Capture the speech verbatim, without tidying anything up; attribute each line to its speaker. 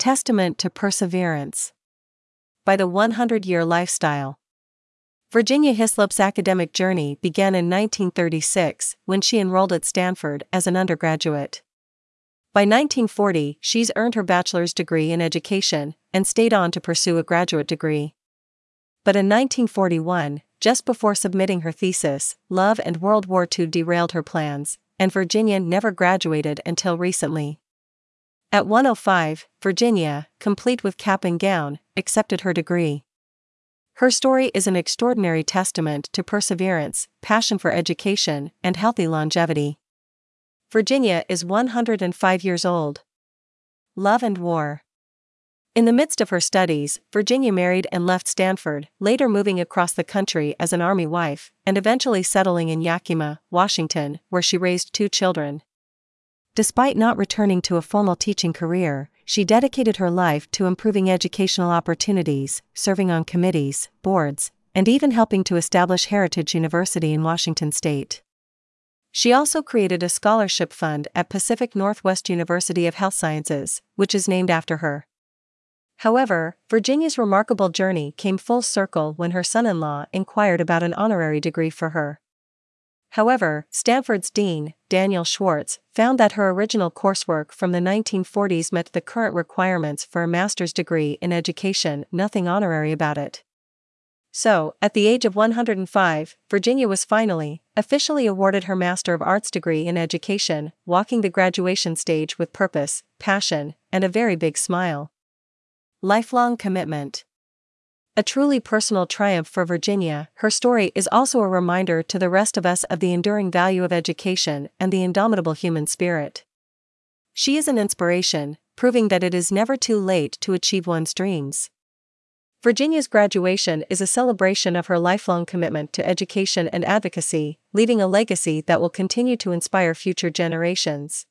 Speaker 1: Testament to Perseverance. By the one hundred year Lifestyle. Virginia Hislop's academic journey began in nineteen thirty-six when she enrolled at Stanford as an undergraduate. By nineteen forty, she's earned her bachelor's degree in education and stayed on to pursue a graduate degree. But in nineteen forty-one, just before submitting her thesis, love and World War Two derailed her plans, and Virginia never graduated until recently. At one oh five, Virginia, complete with cap and gown, accepted her degree. Her story is an extraordinary testament to perseverance, passion for education, and healthy longevity. Virginia is one hundred five years old. Love and war. In the midst of her studies, Virginia married and left Stanford, later moving across the country as an Army wife, and eventually settling in Yakima, Washington, where she raised two children. Despite not returning to a formal teaching career, she dedicated her life to improving educational opportunities, serving on committees, boards, and even helping to establish Heritage University in Washington state. She also created a scholarship fund at Pacific Northwest University of Health Sciences, which is named after her. However, Virginia's remarkable journey came full circle when her son-in-law inquired about an honorary degree for her. However, Stanford's dean, Daniel Schwartz, found that her original coursework from the nineteen forties met the current requirements for a master's degree in education, nothing honorary about it. So, at the age of one hundred five, Virginia was finally, officially awarded her Master of Arts degree in education, walking the graduation stage with purpose, passion, and a very big smile. Lifelong commitment. A truly personal triumph for Virginia, her story is also a reminder to the rest of us of the enduring value of education and the indomitable human spirit. She is an inspiration, proving that it is never too late to achieve one's dreams. Virginia's graduation is a celebration of her lifelong commitment to education and advocacy, leaving a legacy that will continue to inspire future generations.